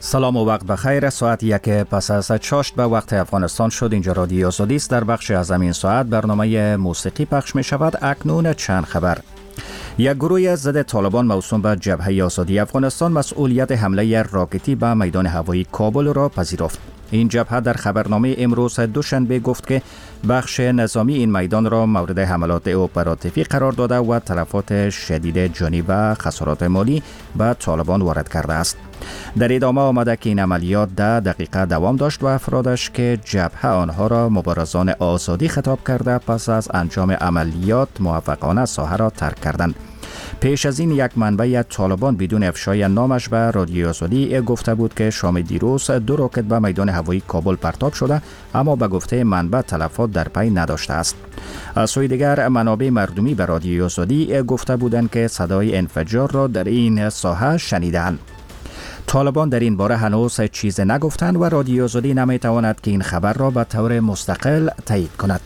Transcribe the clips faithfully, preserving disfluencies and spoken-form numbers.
سلام و وقت بخیر. ساعت یک پس از چاشت به وقت افغانستان شد. اینجا رادیو آزادی است. در بخش از این ساعت برنامه موسیقی پخش می شود. اکنون چند خبر. یک گروه ضد طالبان موسوم به جبهه آزادی افغانستان مسئولیت حمله راکتی به میدان هوایی کابل را پذیرفت. این جبهه در خبرنامه امروز دوشنبه گفت که بخش نظامی این میدان را مورد حملات اپراتیوی قرار داده و تلفات شدید جانی و خسارات مالی به طالبان وارد کرده است. در ادامه آمده که این عملیات ده دقیقه دوام داشت و افرادش که جبهه آنها را مبارزان آزادی خطاب کرده پس از انجام عملیات موفقانه ساحه را ترک کردند. پیش از این یک منبع طالبان بدون افشای نامش به رادیو آزادی گفته بود که شام دیروز دو راکت به میدان هوایی کابل پرتاب شده، اما به گفته منبع تلفات در پی نداشته است. از سوی دیگر منابع مردمی به رادیو آزادی گفته بودند که صدای انفجار را در این ساحه شنیدند. طالبان در این باره هنوز چیز نگفتند و رادیو آزادی نمیتواند که این خبر را به طور مستقل تایید کند.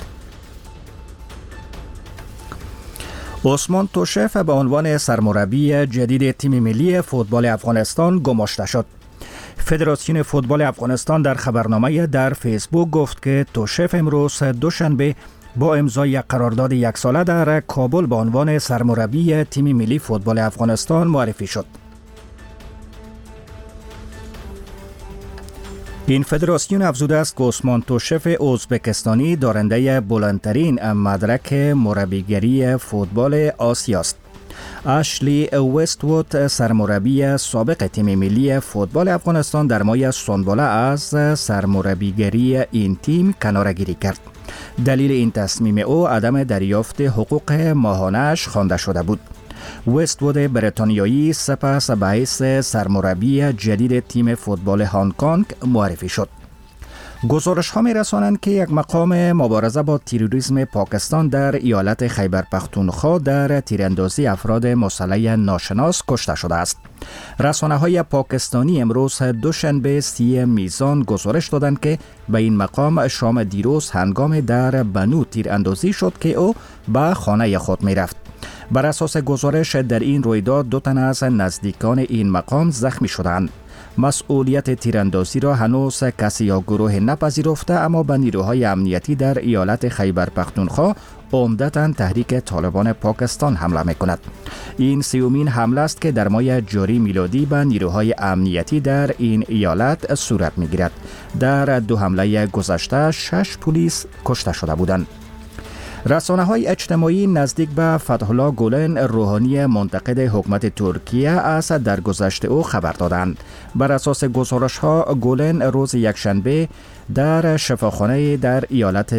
عثمان توشف به عنوان سرمربی جدید تیم ملی فوتبال افغانستان گماشته شد. فدراسیون فوتبال افغانستان در خبرنامه در فیسبوک گفت که توشف امروز دوشنبه با امضای قرارداد یک ساله در کابل به عنوان سرمربی تیم ملی فوتبال افغانستان معرفی شد. این فدراسیون افزوده است که عثمان توشف ازبکستانی دارنده بلندترین مدرک مربیگری فوتبال آسیا است. اشلی وست‌وود سرمربی سابق تیم ملی فوتبال افغانستان در ماه سنباله از سرمربیگری این تیم کناره‌گیری کرد. دلیل این تصمیم او عدم دریافت حقوق ماهانه‌اش خوانده شده بود. وست‌وود بریتانیایی سپس به حیث سرمربی جدید تیم فوتبال هنگ کنگ معرفی شد. گزارش ها می رسانند که یک مقام مبارزه با تروریسم پاکستان در ایالت خیبر پختونخوا در تیراندازی افراد مسلح ناشناس کشته شده است. رسانه های پاکستانی امروز دوشنبه سی میزان گزارش دادند که به این مقام شام دیروز هنگام در بنو تیراندازی شد که او به خانه خود می رفت. بر اساس گزارش در این رویداد دو تن از نزدیکان این مقام زخمی شدند. مسئولیت تیراندازی را هنوز کسی یا گروه نپذیرفته، اما به نیروهای امنیتی در ایالت خیبر پختونخوا عمدتاً تحریک طالبان پاکستان حمله می‌کند. این سیومین حمله است که در ماه جاری میلادی به نیروهای امنیتی در این ایالت صورت می‌گیرد. در دو حمله گذشته شش پلیس کشته شده بودند. رسانه‌های اجتماعی نزدیک به فتح الله گولن روحانی منتقد حکومت ترکیه از درگذشت او خبر دادند. بر اساس گزارش‌ها گولن روز یکشنبه در شفاخانه در ایالت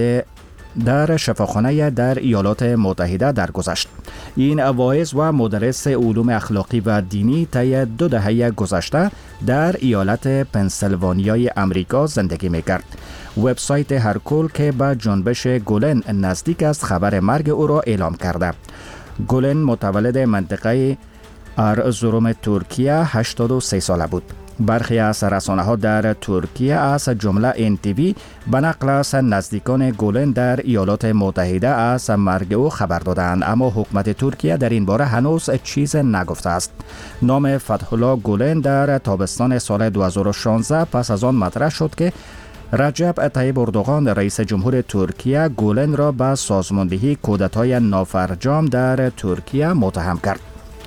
در شفاخانه در ایالات متحده درگذشت. این واعظ و مدرس علوم اخلاقی و دینی طی دو دهه گذشته در ایالت پنسیلوانیای امریکا زندگی می‌کرد. وبسایت هرکل که به جنبش گولن نزدیک است خبر مرگ او را اعلام کرده. گولن متولد منطقه ارزروم ترکیه هشتاد و سه ساله بود. برخی از رسانه‌ها در ترکیه از جمله ان تی وی به نقل از نزدیکان گولن در ایالات متحده از مرگ او خبر دادند، اما حکومت ترکیه در این باره هنوز چیز نگفته است. نام فتح الله گولن در تابستان سال دو هزار و شانزده پس از آن مطرح شد که رجب طیب اردوغان رئیس جمهور ترکیه گولن را به سازماندهی کودتای نافرجام در ترکیه متهم کرد.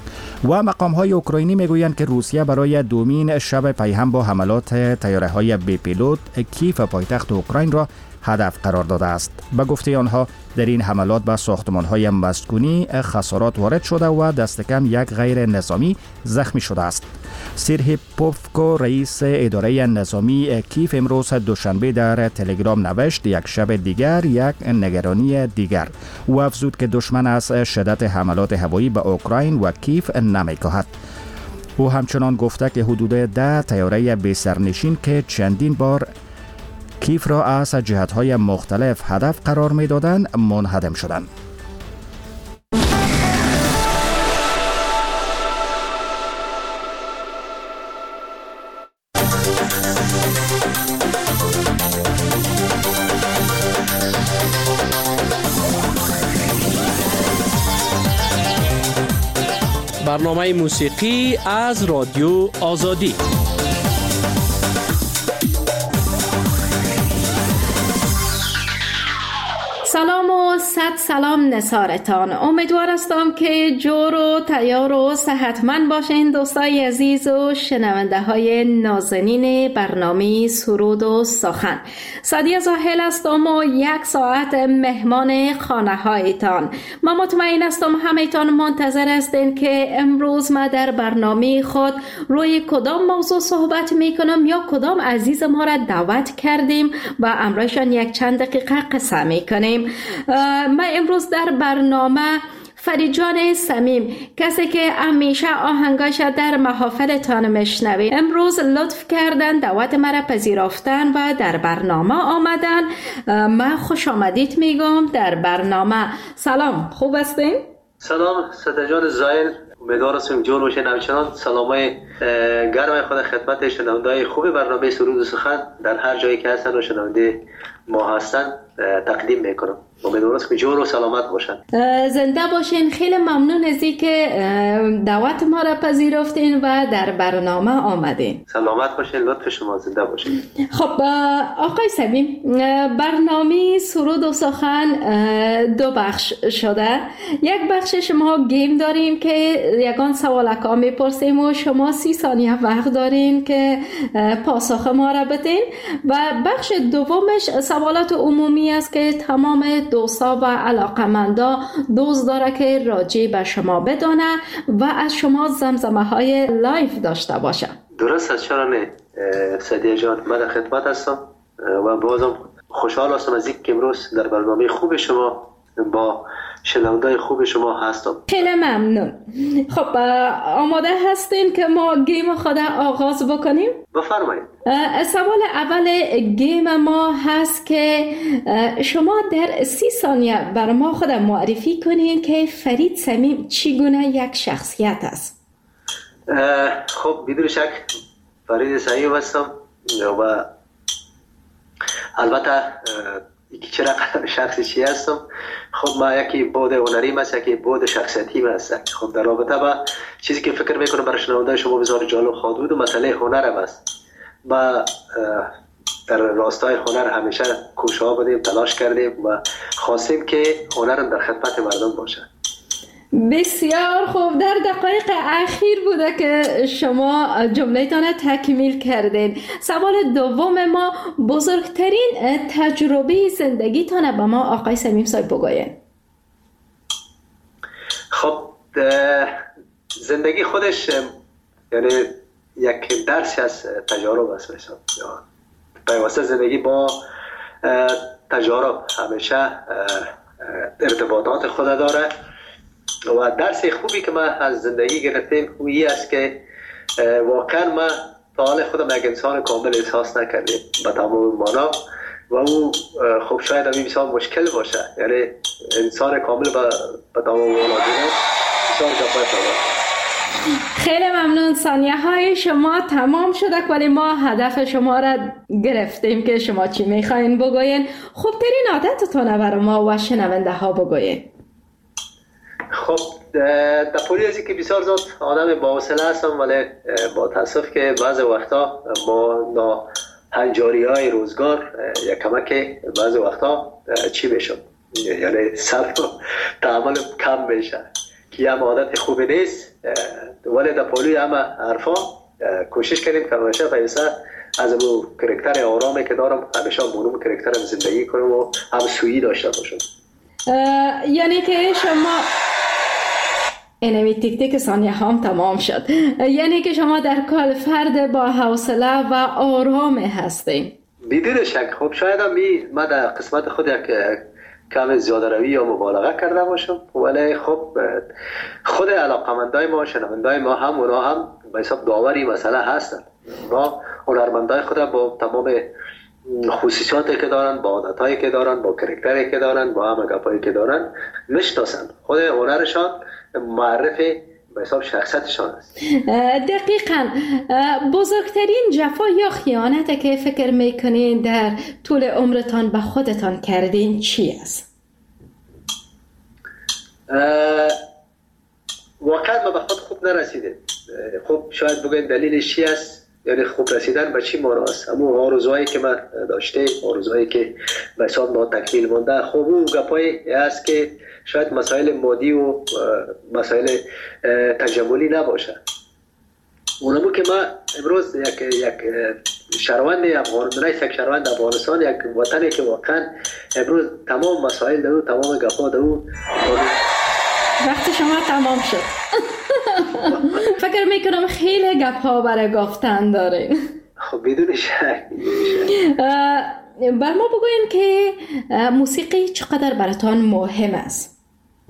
و مقام‌های اوکراینی میگویند که روسیه برای دومین شب پیهم با حملات طیاره‌های بی پیلوت کیف پایتخت اوکراین را هدف قرار داده است. به گفته آنها در این حملات به ساختمان‌های مسکونی خسارات وارد شده و دست کم یک غیر نظامی زخمی شده است. سیرهی پوفکو رئیس اداره نظامی کیف امروز دوشنبه در تلگرام نوشت یک شب دیگر یک نگرانی دیگر و افزود که دشمن از شدت حملات هوایی به اوکراین و کیف نمی‌کاهد. او همچنان گفته که حدود ده طیاره بی سرنشین که چندین بار کیف را از جهت‌های مختلف هدف قرار می‌دادند منهدم شدند. برنامه موسیقی از رادیو آزادی. سلام و صد سلام نثارتان. امیدوار هستم که جور و تیار و صحتمند باشین دوستای عزیز و شنونده های نازنین برنامه سرود و سخن. سعدیه زاهل هستم و یک ساعت مهمان خانه هایتان. من مطمئن هستم همه‌تان منتظر هستین که امروز ما در برنامه خود روی کدام موضوع صحبت میکنم یا کدام عزیز ما را دعوت کردیم و امروزشان یک چند دقیقه قصه میکنیم. ما امروز در برنامه فرید جان صمیم، کسی که همیشه آهنگاش در محافلتان میشنوید، امروز لطف کردن دعوت مرا پذیرفتن و در برنامه آمدن. من خوش آمدید میگم در برنامه. سلام، خوب هستین؟ سلام سعدیه جان زاهل، امیدوار هستم جور باشین. همچنان سلامای گرم خود خدمت شنونده‌های خوب برنامه سرود و سخن در هر جایی که هستن و شنونده ما هستن تقدیم میکنم. امیدوارم که جور و سلامت باشن. زنده باشین. خیلی ممنون از اینکه دعوت ما را پذیرفتین و در برنامه آمدین. سلامت باشین، لطف شما، زنده باشین. خب آقای صمیم، برنامه سرود و سخن دو بخش شده. یک بخشش ما گیم داریم که یگان سوالکا میپرسیم و شما سی ثانیه وقت دارین که پاسخ ما را بدین، و بخش دومش سوالات عمومی است که تمام دوستا و علاقمندا دوست داره که راجع به شما بدانه و از شما زمزمه های لایف داشته باشه. درست است، چرا نه سعدیه جان، من در خدمت هستم و بازم خوشحال هستم از اینکه امروز در برنامه خوب شما با شنونده‌های خوب شما هستم. خیلی ممنون. خب آماده هستین که ما گیم خود آغاز بکنیم؟ بفرمایید. سوال اول گیم ما هست که شما در سی ثانیه بر ما خود معرفی کنین که فرید صمیم چگونه یک شخصیت است. خب بدون شک فرید صمیم هستم و البته یکی چرا شخصی چی هستم. خب ما یکی بود هنریم هست، یکی بود شخصیتیم هست. خب در رابطه با چیزی که فکر میکنم برای شنونده شما بسیار جالب خواهد بود و مسئله هنرم است. ما در راستای هنر همیشه کوشش بودیم، تلاش کردیم و خواستیم که هنرم در خدمت مردم باشه. بسیار خوب. در دقایق اخیر بوده که شما جمله‌تان تکمیل کردین. سوال دوم ما، بزرگترین تجربه زندگیتان به ما آقای صمیم صاحب بگوین. خب زندگی خودش یعنی یک درسی از تجارب است. مثلا پیوسته زندگی با تجارب همیشه ارتباطات خود داره و درس خوبی که ما از زندگی گرفتیم اویی است که واقعا ما تا حال خودم یک انسان کامل احساس نکردیم به تمام معنا و او خب شاید همین بسیار مشکل باشه، یعنی انسان کامل به تمام معنا بسیار زحمت داره. خیلی ممنون. ثانیه های شما تمام شده ولی ما هدف شما را گرفتیم که شما چی میخواین بگوین. خوبترین عادتتون برای ما و شنونده ها بگوین. خب در پولی ازی که بسیار زیاد آدم با حوصله هستم، ولی با تاسف که بعض وقتا با نا هنجاری های روزگار یا کمک بعض وقتا چی بشم، یعنی صبر و تعامل کم بشه که هم عادت خوبی نیست، ولی در پولی همه حرفا کوشش کردیم که همیشه پیسه از اون کرکتر آرامی که دارم همیشه بونم کرکترم زندگی کنم و هم سویی داشته باشم. یعنی که شما اینمی تیک تیک ثانیه هم تمام شد، یعنی که شما در کل فرد با حوصله و آرام هستین. بدون شک. خب شاید هم من در قسمت خود یک کم زیاده روی یا مبالغه کرده باشم، ولی خب خود علاقمندای ما، شنوندای ما هم اونا هم به حساب داوری مسئله هستن. ما هنرمندای خود با تمام خصوصیاتی که دارن، با عادتایی که دارن، با کرکتری که دارن، با هم گپایی که دارن میشناسن. خود هنرشان معرف به حساب شخصیتشان است. دقیقاً. بزرگترین جفا یا خیانتی که فکر میکنین در طول عمرتان به خودتان کردین چی است؟ واقعا ما به خود خوب نرسیدیم. خب شاید بگوین دلیلش چی است؟ یعنی خوب رسیدن به چی ماناست؟ همون آرزوهایی که من داشته، آرزوهایی که به حساب ما تکمیل مانده. خب اون گپایی است که شاید مسائل مادی و مسائل تجملی نباشه. اونمو که ما امروز یک یک شهروند افغانستان، رئیس یک شهروند افغانستان، یک وطنی که واقعا امروز تمام مسائل دارو، تمام گپا دارو. وقت شما تمام شد. فکر میکنم خیلی گپ ها برای گفتن داره. خب بدون شک. بر ما بگوین که موسیقی چقدر براتان مهم است؟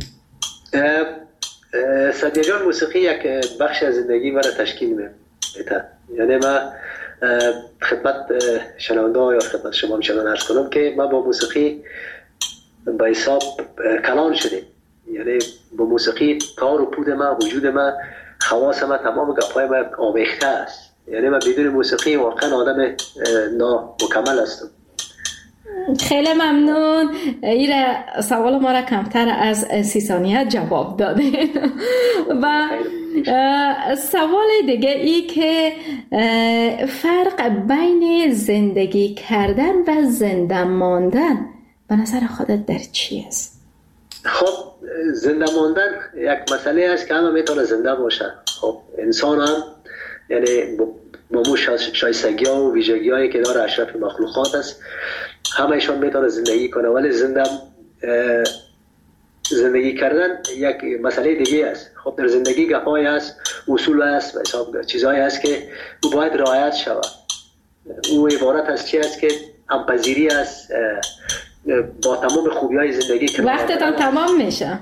سعدیه جان، موسیقی یک بخش از زندگی مرا تشکیل میده. یعنی من خدمت شنونده یا خدمت شما میشنون عرض کنم که من با موسیقی به حساب کلان شدیم. یعنی با موسیقی تار و پود من، وجود من، خواص من، تمام گپای من آمیخته است. یعنی من بدون موسیقی واقعا آدم نامکمل هستم. خیلی ممنون. این سوال ما را کمتر از سی ثانیه جواب داده. و سوال دیگه ای که فرق بین زندگی کردن و زنده ماندن به نظر خودت در چی است؟ خب زنده ماندن یک مسئله است که همه میتونه زنده باشه. خب انسان هم یعنی با مو شایستگی ها و ویژگی هایی که داره اشرف مخلوقات است، همه ایشان میتونه زندگی کنه. ولی زنده زندگی کردن یک مسئله دیگه است. خب در زندگی گپایی است، اصول است و حساب چیزایی است که او باید رعایت شود. او عبارت از چی است که همپذیری است با تمام خوبی های زندگی که وقتتان تمام میشه.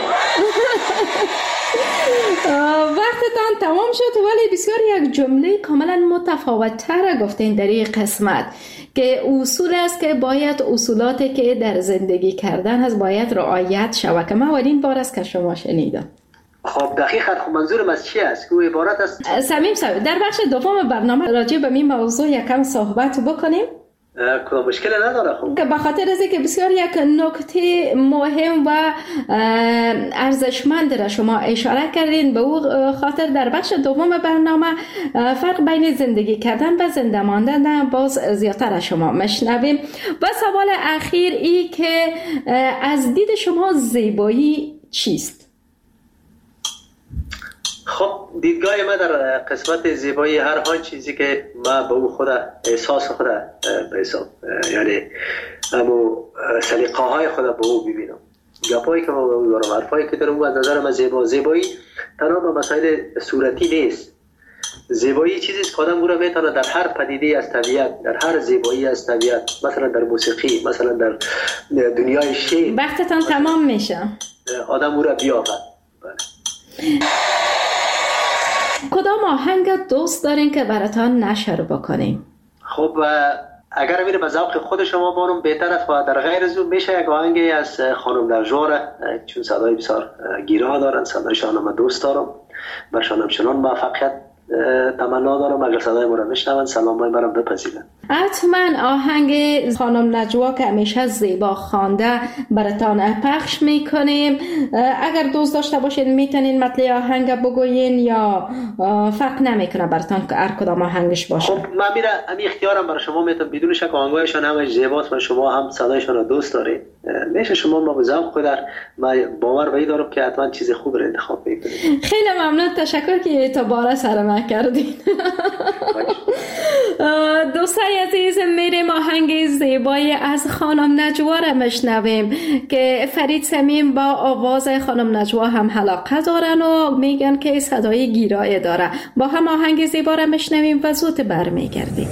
وقتتان تمام شد، ولی بسیار یک جمله کاملا متفاوت تر گفتین در این قسمت که اصول است که باید اصولاتی که در زندگی کردن هست باید رعایت شود، که من اولین بار است که شما شنیدم. خب دقیقاً خب منظورم از چی است؟ که عبارت است سمیم صاحب در بخش دوم برنامه راجع به این موضوع یکم صحبت بکنیم. کدام مشکل نداره. خب که به خاطر از اینکه بسیار یک نکته مهم و ارزشمند را شما اشاره کردین، به او خاطر در بخش دوم برنامه فرق بین زندگی کردن و زنده ماندن باز زیادتر از شما مشنویم. و سوال اخیر ای که از دید شما زیبایی چیست؟ خب دیدگاه من در قسمت زیبایی هر آن چیزی که من به او خود احساس خود به حساب یعنی همو سلیقه های خود به او ببینم، گپایی که من به او دارم، حرفایی که دارم، از نظر من زیبا زیبایی تنها به مسائل صورتی نیست. زیبایی چیزی است که آدم او را میتونه در هر پدیده از طبیعت، در هر زیبایی از طبیعت، مثلا در موسیقی، مثلا در دنیای شعر، وقتتان تمام میشه، آدم او را بیابد. کدام آهنگ دوست دارین که براتان نشر بکنیم؟ خب اگر میره به ذوق خود شما بانم بهتر است، و در غیر از اون میشه یک آهنگی از خانم نجوا، چون صدای بسیار گیرا دارن، صدایشان من دوست دارم، برشان هم چنان موفقیت تمنا دارم. اگر صدای ما را میشنون سلامای مرا بپذیرن. حتما آهنگ خانم نجوا که همیشه زیبا خوانده براتان پخش میکنیم. اگر دوست داشته باشین میتونین مطلع آهنگ بگوین یا فرق نمیکنه براتان که هر کدام آهنگش باشه؟ خب من میره همین اختیارم برای شما میتونم، بدون شک آهنگایشان همش زیباست و شما هم صدایشان رو دوست دارید. میشه شما ما به ذوق خود در من باور به این دارم که حتما چیز خوب رو انتخاب میکنید. خیلی ممنون، تشکر که اعتبار سر من کردین. دوستای عزیز، میریم آهنگ زیبایی از خانم نجوا را مشنویم که فرید سمیم با آواز خانم نجوا هم علاقه دارن و میگن که صدای گیرای داره. با هم آهنگ زیبا را مشنویم و زود برمیگردیم.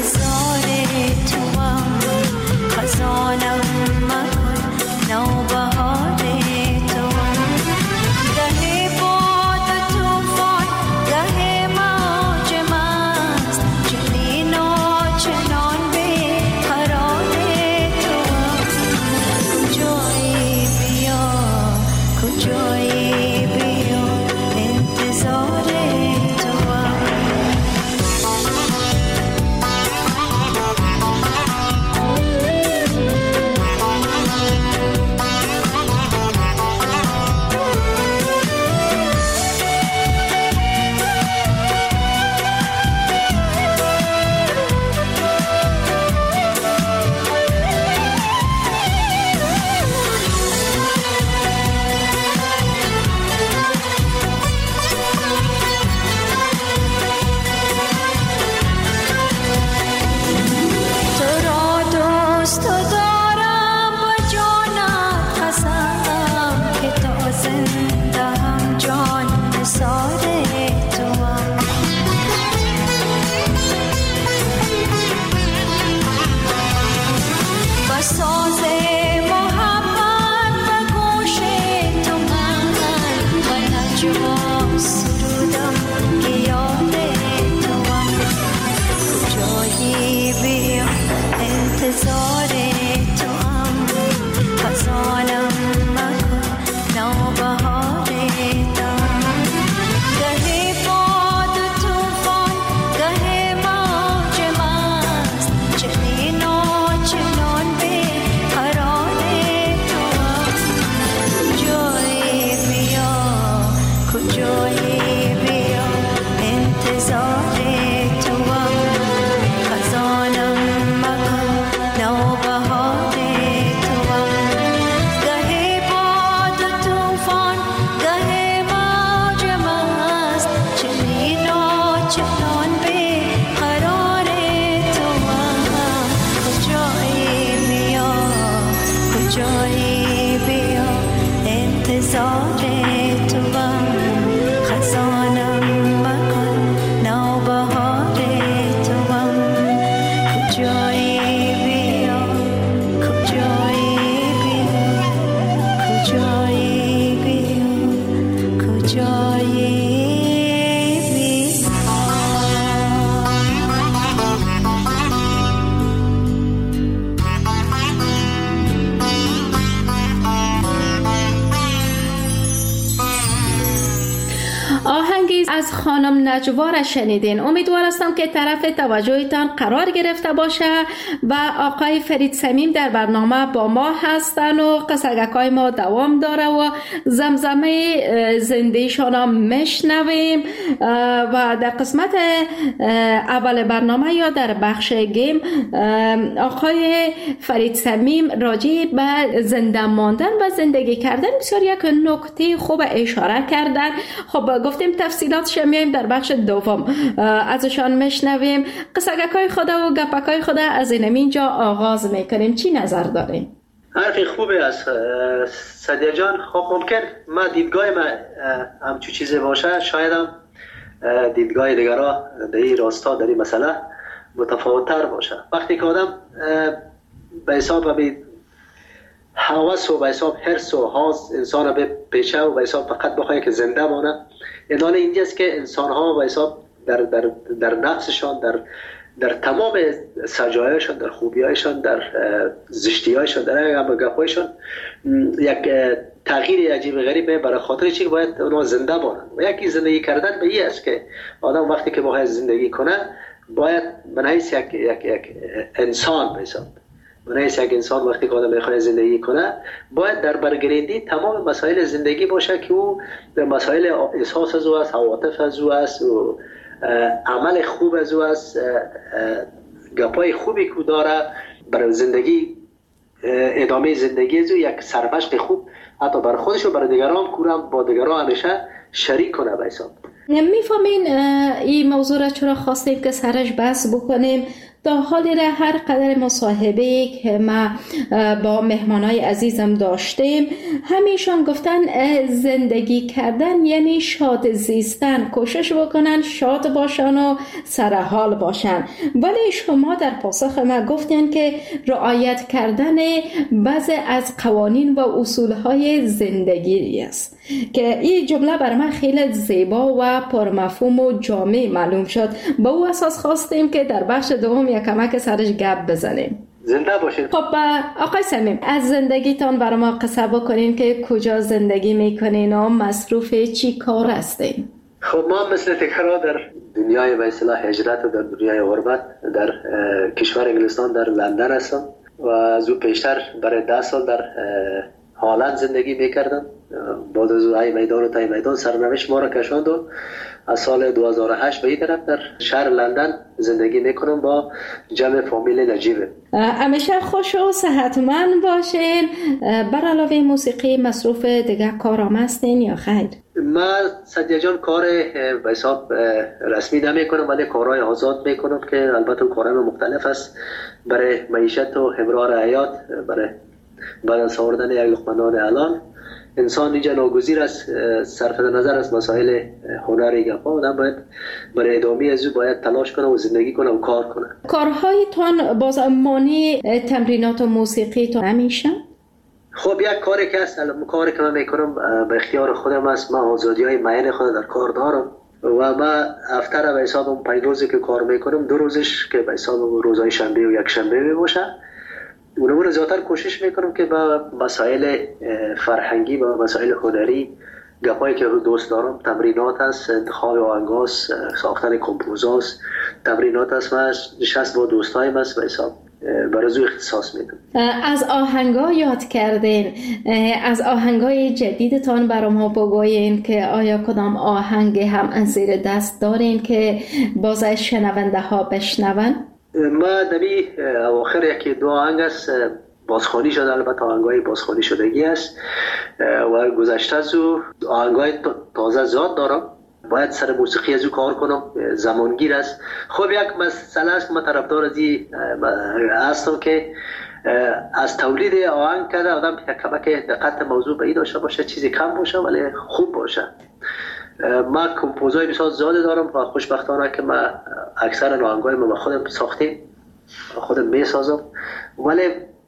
از خانم نجوا را شنیدین. امیدوار هستم که طرف توجهتان قرار گرفته باشه و آقای فرید صمیم در برنامه با ما هستن و قصگکای ما دوام داره و زمزمه زندگیشان هم میشنویم و در قسمت اول برنامه یا در بخش گیم آقای فرید صمیم راجع به زنده ماندن و زندگی کردن بسیار یک نکته خوب اشاره کردن. خب گفتیم تفصیلاتش میایم در بخش دوم ازشان میشنویم. قصگکای خود و گپکای خود از اینجا آغاز میکنیم. چی نظر دارین؟ حرفی خوبه است سدیه جان. خب ممکن ما دیدگاه ما همچون چیزی باشه، شاید هم دیدگاه دیگرها در این راستا در این مسئله متفاوت‌تر باشه. وقتی که آدم به حساب به هوس و به حساب حرص و حاز انسان به پیچه و به حساب فقط بخواه که زنده مانه، ادانه اینجاست که انسان ها به حساب در, در, در نفسشان، در در تمام سجایشان، در خوبیایشان، در زشتیایشان، در گپایشان یک تغییر عجیب غریبه برای خاطر چی باید اونها زنده باشند. و یکی زندگی کردن به این است که آدم وقتی که باید زندگی کنه باید من حیث یک, یک, یک انسان به حساب من حیث یک انسان وقتی که آدم میخواد زندگی کنه باید در برگریدی تمام مسائل زندگی باشه که او در مسائل احساس از او است، عواطف از او است و عمل خوب از او است، گپای خوبی که داره برای زندگی، ادامه زندگی از او یک سرمشق خوب حتی برای خودش و برای دیگران کورم با دیگران همیشه شریک کنه به حساب. میفهمین این موضوع را چرا خواستیم که سرش بحث بکنیم؟ تا حالی را هر قدر مصاحبه که ما با مهمانای عزیزم داشتیم همیشان گفتن زندگی کردن یعنی شاد زیستن، کوشش بکنن شاد باشن و سرحال باشن. ولی شما در پاسخ ما گفتین که رعایت کردن بعضی از قوانین و اصولهای زندگی است که این جمله بر من خیلی زیبا و پرمفهوم و جامع معلوم شد. با او اساس خواستیم که در بخش دوم یک کمک سرش گپ بزنیم. زنده باشید. خب آقای صمیم، از زندگیتان برای ما قصه بکنین که کجا زندگی میکنین و مصروف چی کار هستین؟ خب ما مثل تکرار در دنیای به اصطلاح هجرت و در دنیای غربت در کشور انگلستان در لندن هستم و از او پیشتر برای ده سال در هالند زندگی میکردم. بعد از او ای میدان و تای میدان سرنوشت ما را کشاند و از سال دو هزار و هشت به این طرف در شهر لندن زندگی میکنم با جمع فامیل نجیبه. همیشه خوش و صحتمند باشین. بر علاوه موسیقی مصروف دیگه کارام هستین یا خیر؟ من سدیا جان کار به حساب رسمی نمیکنم ولی کارهای آزاد میکنم که البته کارهای مختلف است برای معیشت و امرار حیات، برای بعد از آوردن یک لقمه نان الان انسان اینجا ناگزیر است صرف نظر از مسائل هنری گپا آدم باید برای ادامه از او باید تلاش کنه و زندگی کنه و کار کنه. کارهایتان باز مانی تمرینات و موسیقی تو همیشه؟ خب یک کاری که هست کاری که من میکنم به اختیار خودم است. من آزادی های معین خود در کار دارم و من هفته به حساب پنج روزی که کار میکنم دو روزش که به حساب روزهای شنبه و یک شنبه می باشه. اونم رو زیادتر کوشش میکنم که با مسائل فرهنگی و مسائل هنری گپایی که رو دوست دارم، تمرینات هست، انتخاب آهنگاست، ساختن کمپوزاست، تمرینات هست. من نشست با دوستایم هست و حساب برای زو اختصاص میدم. از آهنگا یاد کردین، از آهنگای جدیدتان برای ما بگوین که آیا کدام آهنگ هم زیر دست دارین که باز شنونده ها بشنون؟ ما دمی اواخر یکی دو آهنگ است بازخوانی شده، البته آهنگای بازخوانی شدگی است و گذشته از او آهنگای تازه زیاد دارم. باید سر موسیقی از او کار کنم، زمانگیر است. خب یک مسئله است که من طرفدار از این هستم که از تولید آهنگ کرده آدم کمک دقت موضوع به این داشته باشه، چیزی کم باشه ولی خوب باشه. ما کمپوزای بسیار زیاده دارم و خوشبختانه که ما اکثر آهنگای ما خودم ساختیم، خودم میسازم، ولی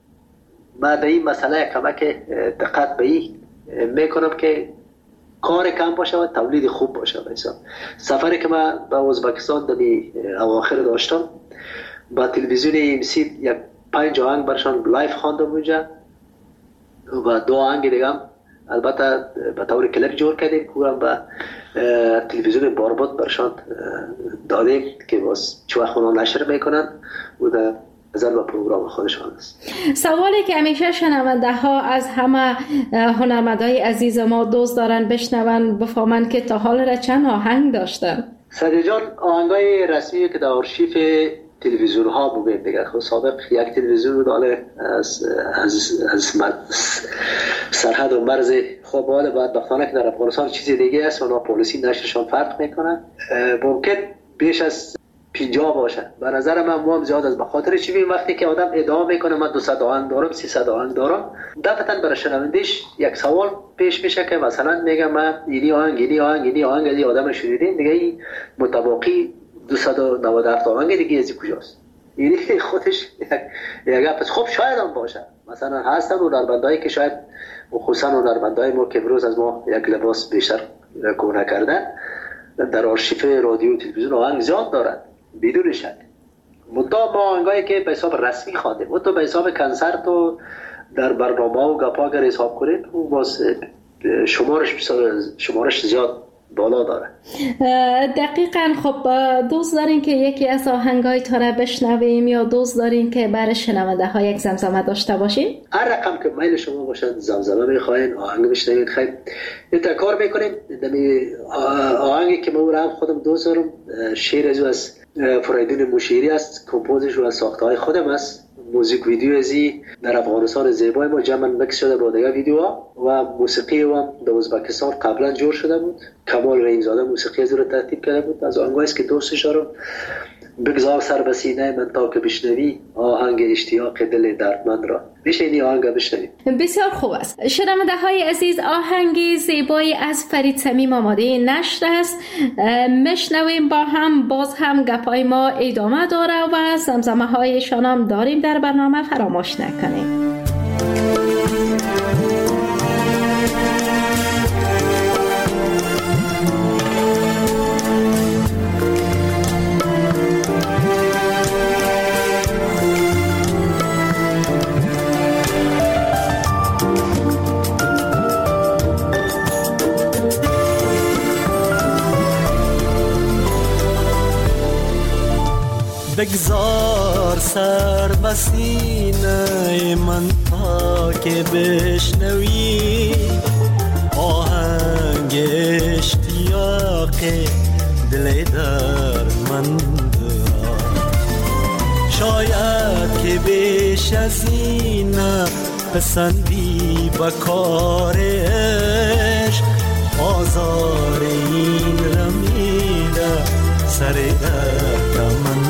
ما به این مسئله کمک دقت به این میکنم که کار کم باشه و تولید خوب باشه. مثلا سفری که ما به ازبکستان در اواخر داشتم با تلویزیون ام سی یک پنج آهنگ برشان لایف خواندم اونجا و دو آهنگ دیگه هم البته به طور کلیپ جور کردیم که هم به تلویزیون بارباد برشان دادیم که باز چه وقت اونا نشر میکنن و در نظر به پروگرام خودشان است. سوالی که همیشه شنونده ها از همه هنرمندای عزیز ما دوست دارن بشنون بفهمن که تا حال را چند آهنگ داشتن. سدیا جان آهنگای رسمی که در آرشیف تلویزیون ها بودیم دیگه. خب سابق یک تلویزیون بود از از از سرحد و مرز. خب حالا بدبختانه که در افغانستان چیزی دیگه است و پالیسی نشرشان فرق میکنن. ممکن بیش از پنجاه باشه. به نظر من مو هم زیاد است. به خاطر چی؟ وقتی که آدم ادعا میکنه من دویست آهنگ دارم، سیصد آهنگ دارم، دفعتاً برای شنوندش یک سوال پیش میشه که مثلا میگم من اینی آهنگ اینی آهنگ اینی آهنگ از آدم شنیدین دیگه این متباقی دویست و نود و هفت آهنگ دیگه از کجاست؟ یعنی خودش یک پس خب شاید هم باشه. مثلا هستن هنرمندایی که شاید خصوصا هنرمندای ما که امروز از ما یک لباس بیشتر کونه کردن در آرشیف رادیو و تلویزیون آهنگ زیاد دارن بدون شک. مدام با آهنگایی که به حساب رسمی خواندیم و تو به حساب کنسرت و در برنامه و گپا اگر حساب کنید اون باز شمارش شمارش زیاد بالا داره. دقیقاً. خب دوست دارین که یکی از آهنگای تا را بشنویم یا دوست دارین که برای شنونده ها یک زمزمه داشته باشین؟ هر رقم که میل شما باشن، زمزمه میخواین، آهنگ بشنوید، خیلی این کار میکنیم. دمی آهنگی که من هم خودم دوست دارم شعر از از فریدون موشیری است، کمپوزش و از ساخته های خودم است. موزیک ویدیو ازی در افغانستان زیبای ما جمع مکس شده با دیگه ویدیوها و موسیقی هم در ازبکستان قبلا جور شده بود. کمال رحیمزاده موسیقی از رو ترتیب کرده بود. از آهنگایی است که دوستش دارم بگذار سر به سینه من تا که بشنوی آهنگ اشتیاق دل دردمند را. بشینی آهنگ بشنوی. بسیار خوب است. شنونده های عزیز، آهنگی زیبایی از فرید صمیم آماده نشر است. مشنویم با هم. باز هم گپای ما ادامه داره و زمزمه های شانم داریم در برنامه، فراموش نکنید. بگذار سر به سینه من تا که بشنوی آهنگ اشتیاق دل دردمند را. شاید که بیش از این پسندی به کار عشق، آزار این رمیده سر دردمند.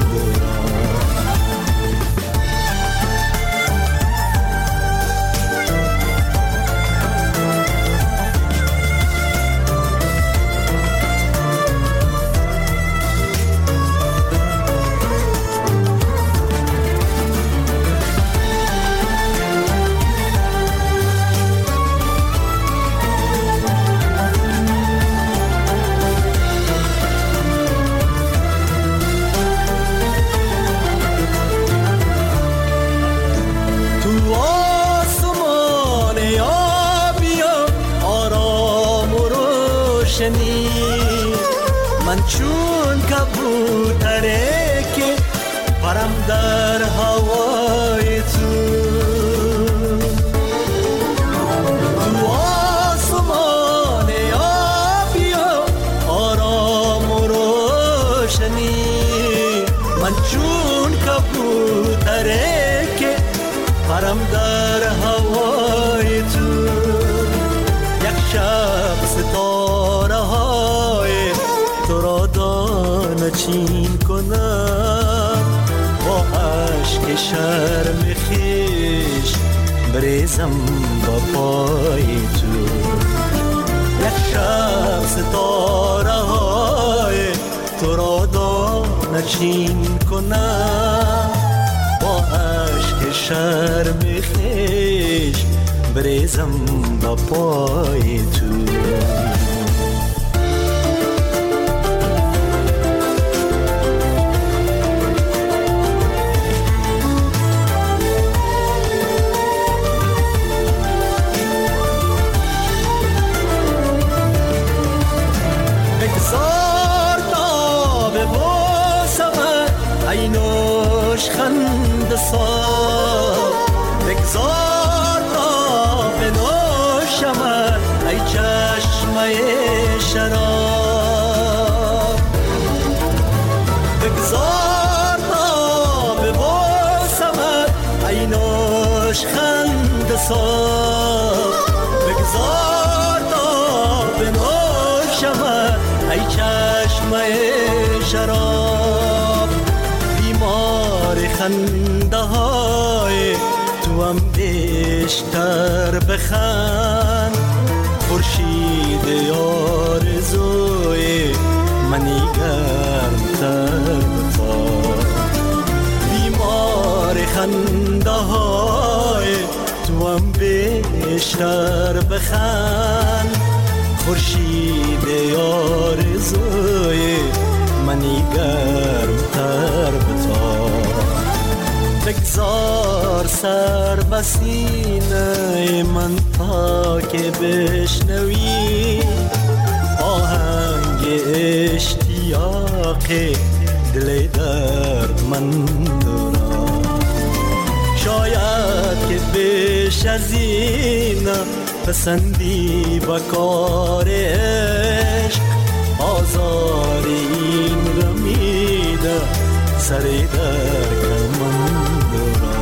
من چون کبوتره که پرم در هوای تو، تو آسمان آبی و آرام و روشنی. من چون کبوتره که پرم در هوای تو، یک شب ستاره های تو را دانه چین کنم، با عشق شرم خیش بریزم با پای تو. یک شب ستاره های تو را دانه چین کنم، با عشق شرم خیش بریزم با پای تو. بگذار تا ببوسم ای نوش خنده سار، بگذار تا بنوشم ای چشمه شراب، بگذار تا ببوسم ای نوش خنده سار، بگذار تا بنوشم ای چشمه شراب. بیمار خنده های تو هم بیشتر بخند، خورشید آرزوی منی گرمتر بتاب. بیمار خنده های تو هم بیشتر بخند، خورشید آرزوی منی گرمتر بتاب. بگذار سر به سینه من تا که بشنوی آهنگ اشتیاق دل دردمند را. شاید که بیش از این پسندی به کار عشق، آزار این رمیده سر در کمند را.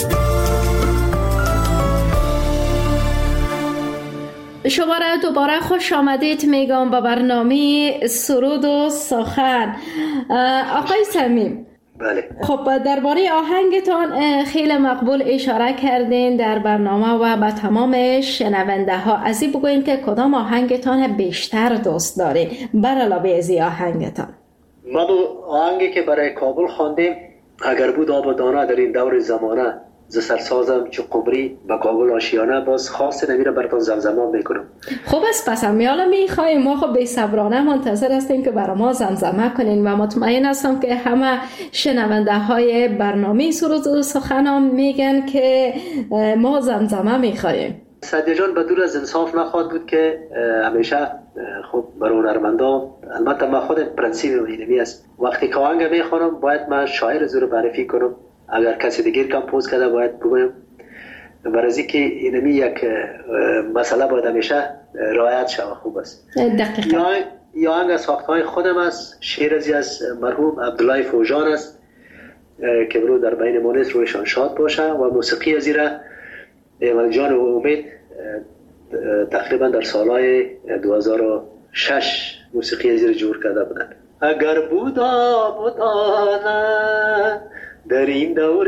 شما را دوباره خوش آمدید میگم با برنامه سرود و سخن. آقای صمیم، بله. خب درباره آهنگتان خیلی مقبول اشاره کردین در برنامه و به تمام شنونده ها. از این بگوین که کدام آهنگتان بیشتر دوست دارین بر علاوه از این آهنگتان؟ ما آهنگی که برای کابل خواندیم، اگر بود آب و دانه در این دور زمانه، ز سرسازم چو قمری به کابل آشیانه، باز خاص نمیره براتون زمزمه میکنم. خوب است، پس میالا میخوایم ما خب بی صبرانه منتظر هستیم که برای ما زمزمه کنین و مطمئن هستم که همه شنونده های برنامه سرود و سخن میگن که ما زمزمه میخوایم. سعدی جان بدور از انصاف نخواهد بود که همیشه خب برای هنرمندا، البته من خودم پرنسیپ اینمی است، وقتی که آهنگ میخوانم باید من شاعر زور معرفی کنم، اگر کسی دیگر کمپوز کرده باید بگویم، برای اینکه اینمی یک مسئله باید همیشه رعایت شود. خوب است. دقیقاً. یا آهنگ از ساختهای خودم است، شعر از مرحوم عبدالله فوجان است که برو در بین ما نیست، رویشان شاد باشه، و موسیقی از ایره ایمل جان و امید تقریبا در سالهای دو هزار و شش موسیقی از ایره جور کرده بودن. اگر بودا بودانه در این دور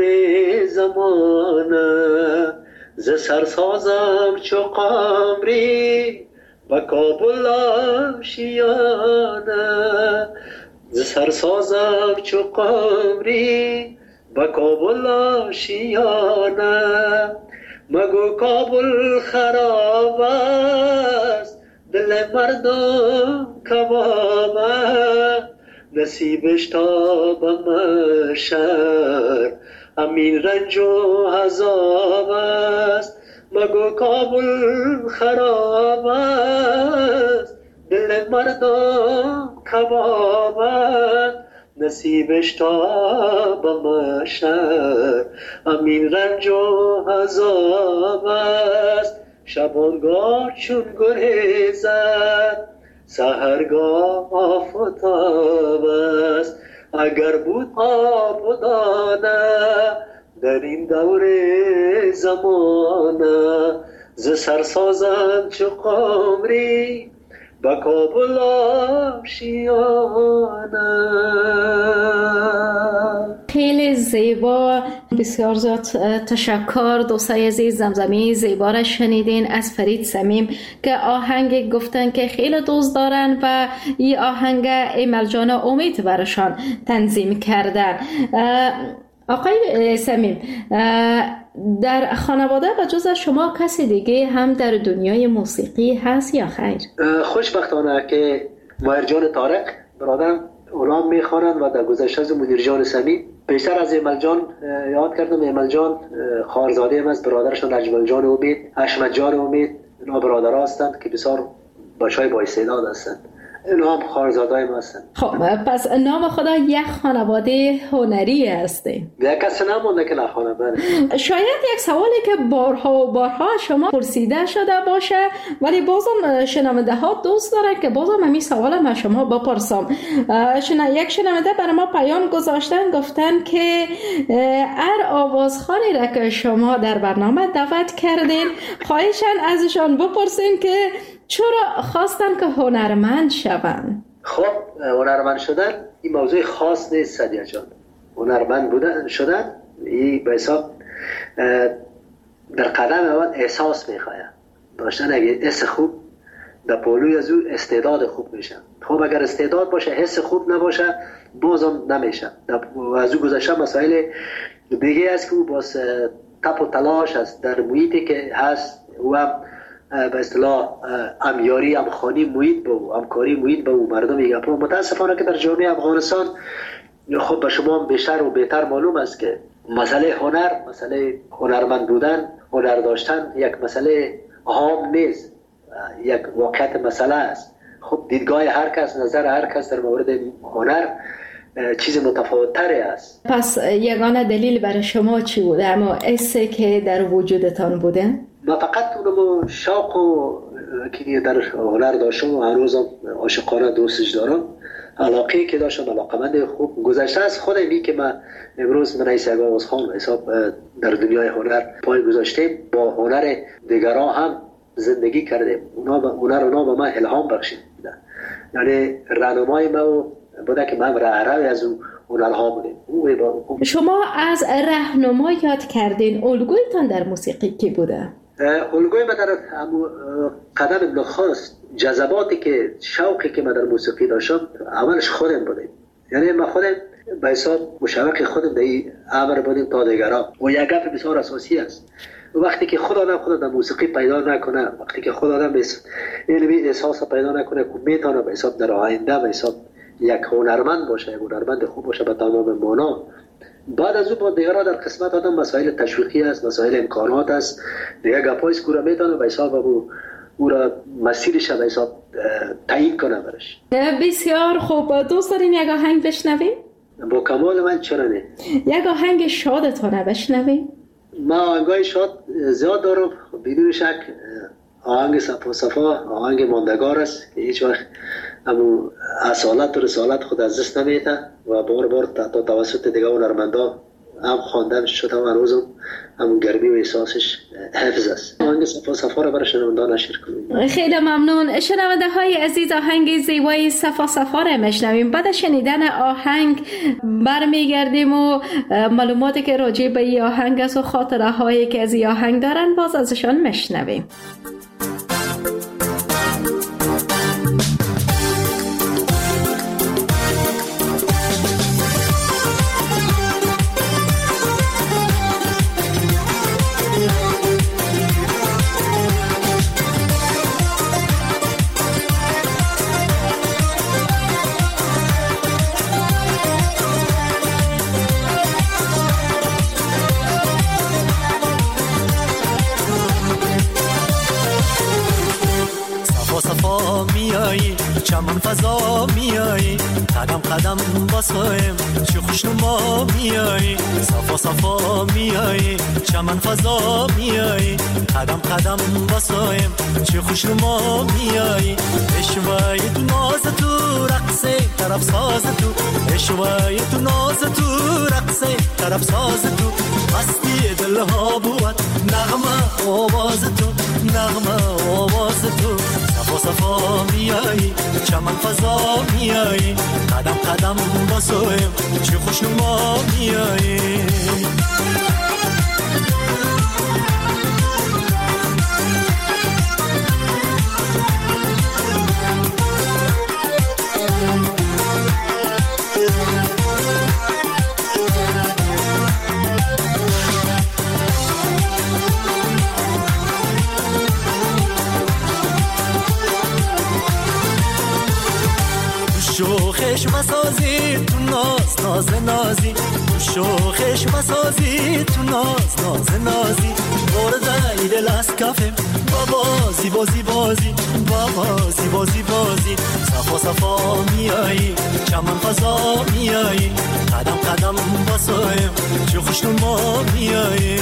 زمانه، ز سرسازم چو قمری به کابل آشیانه، ز سرسازم چو قمری به کابل آشیانه، مگو کابل خراب است دل مردم کباب، نصیبش تا به محشر امین رنج و عذاب است، مگو کابل خراب است دل مردم کباب، نصیبش تا به محشر امین رنج و عذاب است. شبانگاه چون گریزد سحرگاه آفتاب است، اگر بود آب و دانه در این دور زمانه، ز سرسازم چو قمری به کابل آشیانه. خیلی زیبا، بسیار زیاد تشکر دوستای عزیز. زمزمه زیبا را شنیدین از فرید صمیم که آهنگ گفتن که خیلی دوست دارن و این آهنگ ایمل جان امید برشان تنظیم کردن. آقای صمیم، در خانواده و جز شما کسی دیگه هم در دنیای موسیقی هست یا خیر؟ خوشبختانه که ماهر جان طارق برادرم اونام میخوانند و در گذشته از مدیر جان صمیم بیشتر از ایمل جان یاد کردم. ایمل جان خواهرزاده هم است، برادرشان اجمل جان امید، حشمت جان امید، اینا برادرها هستند که بسیار بچهای با استعداد هستند. اینا هم خواهرزاده‌های ما هستند. خب پس نام خدا یک خانواده هنری هسته. یک کسی نمونده که نخوانه. بله. شاید یک سوالی که بارها و بارها شما پرسیده شده باشه، ولی بازم شنونده ها دوست دارن که بازم همین سوال من شما بپرسم. شنا یک شنونده برای ما پیام گذاشتن، گفتن که هر آوازخوانی را که شما در برنامه دعوت کردین خواهشن ازشان بپرسین که چرا خواستن که هنرمند شوند؟ خب هنرمند شدن این موضوع خاص نیست سعدیه جان. هنرمند بودن شدن این به حساب در قدم اول احساس میخواه، داشتن اگه حس خوب در پولوی از او استعداد خوب میشه. خب اگر استعداد باشه حس خوب نباشه بازم نمیشه. از او گذشته مسائل دیگه است که او باز تپ و تلاش است در محیطی که هست، او هم به اصطلاح امیاری امخانی محیط با همکاری محیط با مردم میگه. متاسفانه که در جامعه افغانستان خب به شما بیشتر و بهتر معلوم است که مسئله هنر، مسئله هنرمند بودن، هنر داشتن یک مسئله عام نیست، یک واقعیت مسئله است. خب دیدگاه هر کس، نظر هر کس در مورد هنر چیز متفاوت‌تری است. پس یگانه دلیل برای شما چی بوده؟ اما حسی که در وجودتان بوده؟ ما فقط اونمو شوق و که در هنر داشتم و هنوزم عاشقانه دوستش دارم، علاقه که داشتم، علاقمند خوب گذشته از خودمی که من امروز من ایسا آوازخوان حساب در دنیای هنر پای گذاشته، با هنر دیگران هم زندگی کردیم، اونا با اونا رو به ما الهام بخشید. یعنی راهنمای ما بوده که من راهروی از اون هنرها بودیم. شما از راهنما یاد کردین، الگویتان در موسیقی کی بوده؟ الگوی من در قدم نخست جذباتی که شوقی که من در موسیقی داشتم اولش خودم بودیم. یعنی ما خودم به حساب مشوق خودم در این امر بودیم تا دیگران. و یک گپ بسیار اساسی است، وقتی که خود آدم خود در موسیقی پیدا نکنه، وقتی که خود آدم علمی احساس پیدا نکنه که میتونه به حساب در آینده به حساب یک هنرمند باشه، یک هنرمند خوب باشه به تمام معنا، بعد از اون با دیگران در قسمت آدم مسائل تشویقی است، مسائل امکانات است، دیگه گپای اسکورا میتونه به حساب او او را مسیرش به حساب تعیین کنه برش. بسیار خوب. دوست دارین یک آهنگ بشنویم؟ با کمال من چرا نه. یک آهنگ شادتونه بشنویم؟ ما آهنگای شاد زیاد دارم، بدون شک آهنگ صفا صفا آهنگ ماندگار است که هیچ وقت همون اصالت و رسالت خود از دست نمیده و بار بار تا توسط دیگه هنرمندا هم خواندن شده و هنوزم همون گرمی و احساسش حفظ است. آهنگ صفا صفا رو برای شنونده نشر کنیم. خیلی ممنون. شنونده های عزیز، آهنگ زیبای صفا صفا رو میشنویم. بعد شنیدن آهنگ برمیگردیم و معلوماتی که راجع به این آهنگ است و خاطره هایی که از این آهنگ دارن باز ازشان میشنویم. چمن فضا میایی، قدم قدم باسایم چه خوشنما میایی، صفا صفا میایی، چمن فضا میایی، قدم قدم باسایم چه خوشنما میایی، اشوای تو ناز تو رقصه طرف ساز تو، اشوای تو ناز تو رقصه طرف ساز تو، مستی دلها بود نغمه آواز تو، نغمه آواز تو، صفا صفا میایی، چمن فضا میایی، قدم قدم باسویم چه خوشنما میایی. شوخش مسازی تو ناز ناز نازی، تو شوخش مسازی تو ناز ناز نازی، برده ای دل از کفم بابا زیبا زیبازی، بابا زیبا زیبازی، صفا صفا میایی، چمن فضا میایی، قدم قدم باسایم چه خوشنما میایی.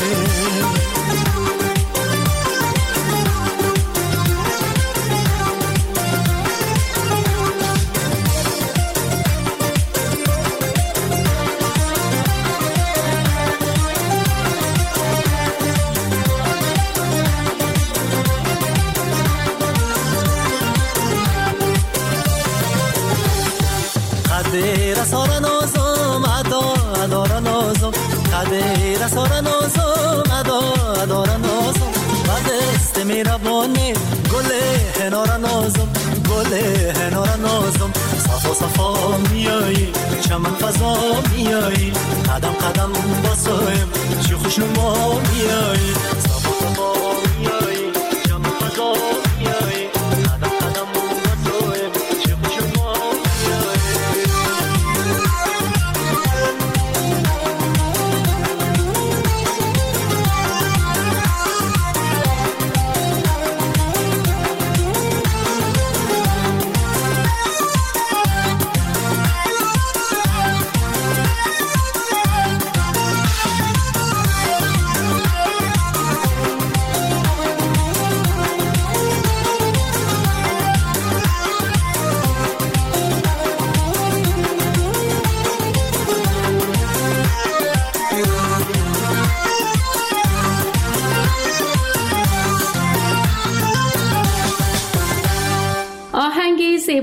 قدر سارا نازم ادا ادارا نازم، قدر سارا نازم ادا ادارا نازم، بعد است میربانه گل هنارا نازم، گل هنارا نازم، صفا صفا میایی، چمن فضا میایی، قدم قدم باسایم چه خوشنما میایی، صفا صفا میایی، چمن فضا میایی، قدم قدم باسایم چه خوشنما میایی.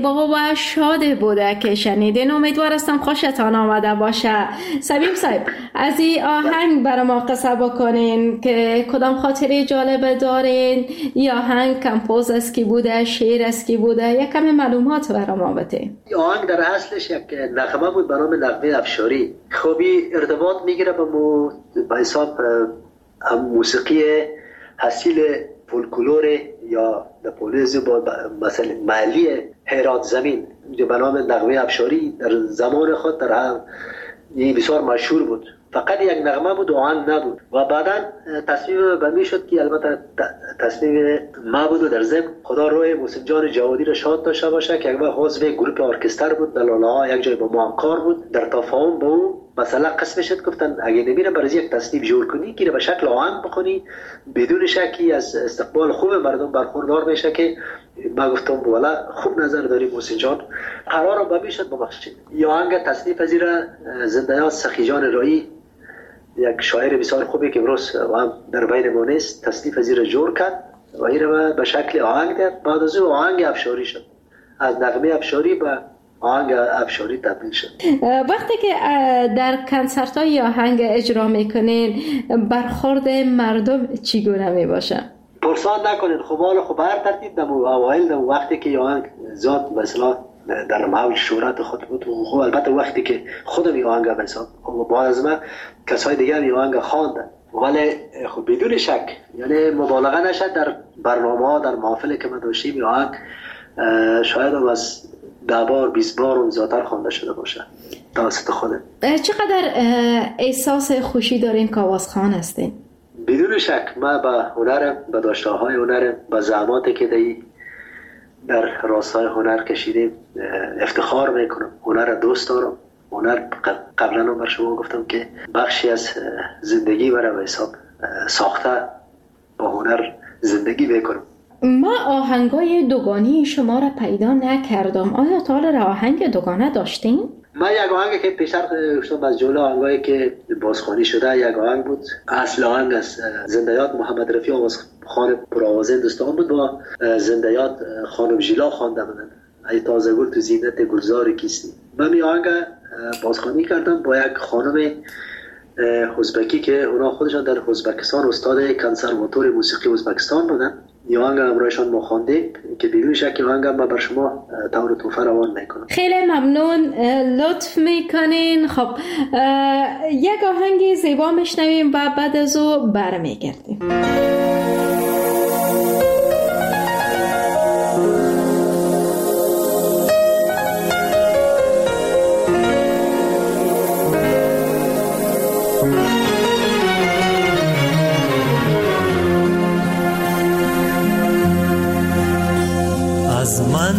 زیبا و شاد بوده که شنیدین. امیدوار هستم خوشتان آمده باشه. سبیب صاحب از این آهنگ برای ما قصه بکنین که کدام خاطره جالب دارین؟ یا آهنگ کمپوز از کی بوده، شعر از کی بوده؟ یک کمی معلومات برای ما بده. این آهنگ در اصلش یک نغمه بود به نام نغمه افشاری. خوبی ارتباط میگیره به مو به حساب هم موسیقی حاصل فولکلور یا نپولیزی با مثلا محلی هرات زمین که به نام نغمه افشاری در زمان خود در هم بسیار مشهور بود. فقط یک نغمه بود و آهنگ نبود و بعدا تصمیم به می شد که البته تصمیم ما بود و در ضمن خدا روی محسن جان جوادی را شاد داشته باشه که یک وقت عضو گروه ارکستر بود، در لاله ها یک جای با ما هم کار بود. در تفاهم با او مثلا قسم شد گفتن اگه نمیره برای یک تصنیف جور کنی که به شکل آهنگ بخونی بدون شکی از استقبال خوب مردم برخوردار میشه که ما گفتم والا خوب نظر داری محسن جان، قرار رو بمیشد ببخشید. یا آهنگ تصنیف از را زنده‌یاد سخی جان رایی یک شاعر بسیار خوبی که امروز و هم در بین ما نیست تصنیف از را جور کرد و این را به شکل آهنگ داد. بعد از او آهنگ افشاری شد، از نغمه افشاری به آهنگ افشاری تبدیل شد. وقتی که در کنسرت های آهنگ اجرا میکنین برخورد مردم چگونه میباشه؟ پرسان نکنین، خب حالا خب هر ترتیب دم و اوایل دم وقتی که آهنگ زاد مثلا در محل شهرت خود بود و خب البته وقتی که خودم این آهنگ بسام و بعد از من کسای دیگر این آهنگ خواندن، ولی خب بدون شک یعنی مبالغه نشد در برنامه ها در محافلی که ما داشتیم این آهنگ شاید هم از ده بار بیست بار اون زیادتر خوانده شده باشه توسط خودم. چقدر احساس خوشی دارین که آوازخوان هستین؟ بدون شک ما به هنرم، به داشته‌های هنرم، به زحماتی که دی در راستای هنر کشیدیم افتخار میکنم. هنر دوست دارم. هنر قبلا هم بر شما گفتم که بخشی از زندگی برای به حساب ساخته با هنر زندگی میکنم. ما آهنگای دوگانی شما را پیدا نکردم. آیا تا حالا آهنگ دوگانه داشتین؟ من یک آهنگ که پیشتر گفتم از جمله آهنگایی که بازخوانی شده یک آهنگ بود. اصل آهنگ از زنده‌یاد محمد رفیع آوازخوان پرآوازه هندوستان بود و زنده‌یاد خانم ژیلا خوانده بودن ای تازه گل تو زینت گلزار کیستی. من این آهنگ بازخوانی کردم با یک خانم ازبکی که اونا خودشان در ازبکستان استاد کنسرواتوار موسیقی ازبکستان بودن. این آهنگ همراهشان ما خواندیم که بدون شک این آهنگ ما بر شما طور توفه روان میکنم. خیلی ممنون، لطف میکنین. خب یک آهنگ زیبا میشنویم و بعد از او برمیگردیم. از من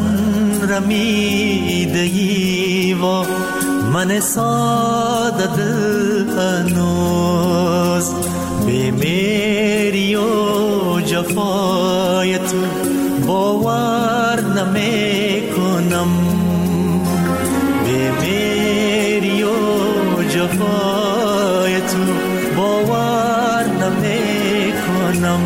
رمیدگی و من ساده دل هنوز بیمیری و جفای تو باور نمی کنم. بیمیری و جفای تو باور نمی کنم.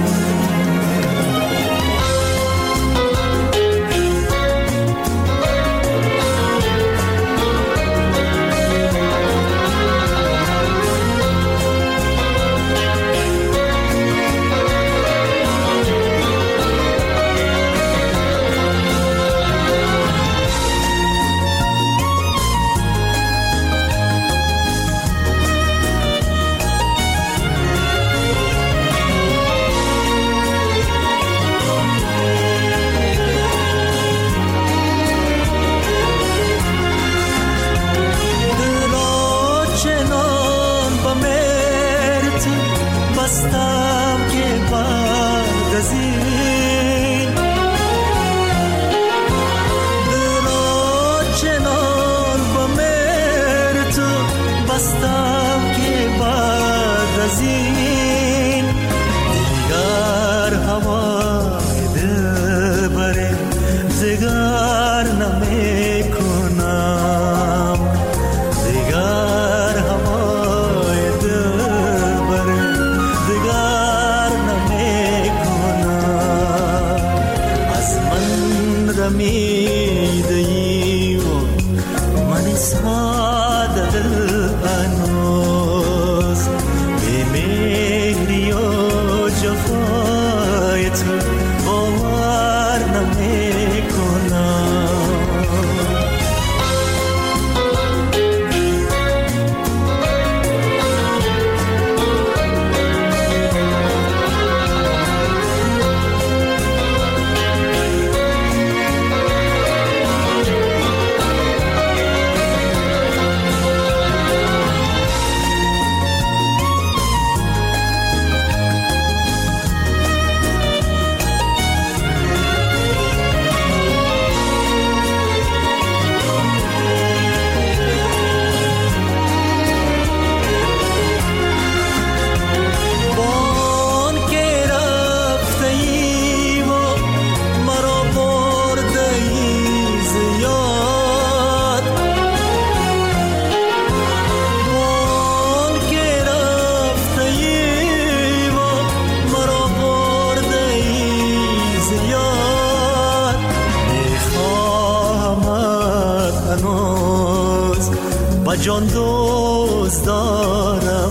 و جان دوست دارم،